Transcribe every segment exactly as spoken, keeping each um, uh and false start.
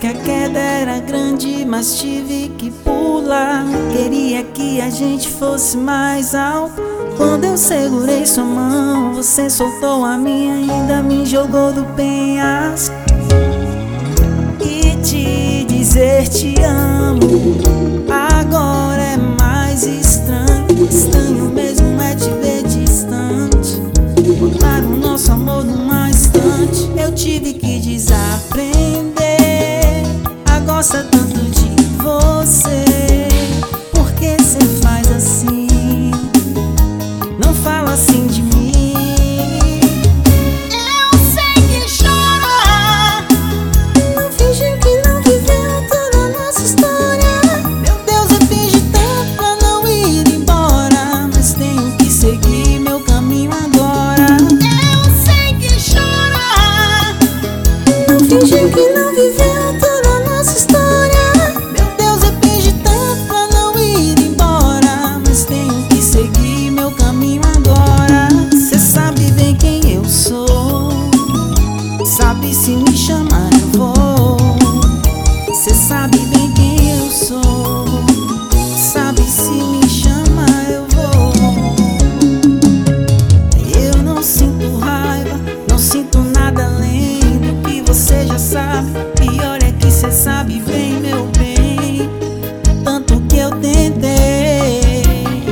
que a queda era grande, mas tive que pular. Queria que a gente fosse mais alto. Quando eu segurei sua mão, você soltou a minha e ainda me jogou do penhasco. E te dizer te amo agora é mais estranho. Estranho mesmo é te ver distante. Botar o nosso amor numa estante. Eu tive que desaprender a gostar tanto de você. Por que cê faz assim? Não fala assim de mim. Eu sei que chora. Não finge que não viveu toda a nossa história. Meu Deus, eu fingi tanto pra não ir embora, mas tenho que seguir meu caminho agora. Eu sei que chora. Não finge que não viveu toda a nossa história. Meu Deus, eu fingi tanto pra não ir embora, mas tenho que seguir meu caminho agora. Cê sabe bem quem eu sou, sabe se me chamar eu vou. Cê sabe bem quem eu sou, sabe se me chamar eu vou. Eu não sinto raiva, não sinto nada além do que você já sabe. Pior é que cê sabe bem, meu bem, tanto que eu tentei.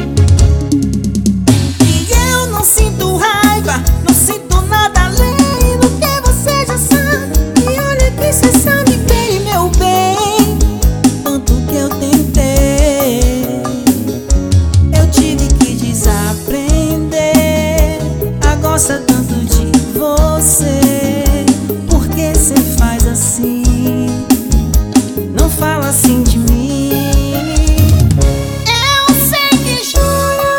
E eu não sinto raiva, não sinto nada além do que você já sabe. E olha que cê sabe bem, meu bem, tanto que eu tentei. Eu tive que desaprender a gostar tanto de você. Por que cê faz assim? Não fala assim de mim. Eu sei que chora.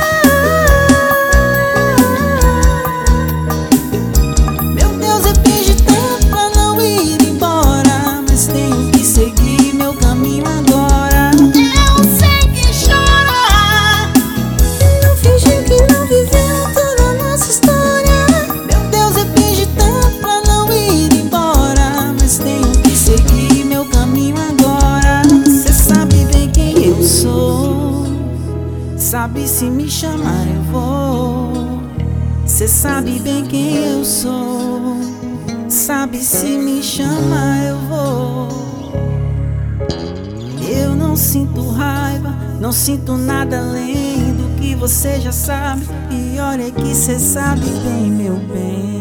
Meu Deus, eu fingi tanto pra não ir embora, mas tenho que seguir meu caminho agora. Eu sei que chora. Não fingi que não viveu toda a nossa história. Meu Deus, eu fingi tanto pra não ir embora, mas tenho que seguir meu caminho agora. Cê sabe bem quem eu sou, sabe se me chamar eu vou. Cê sabe bem quem eu sou, sabe se me chamar eu vou. Eu não sinto raiva, não sinto nada além do que você já sabe. Pior é que cê sabe bem, meu bem.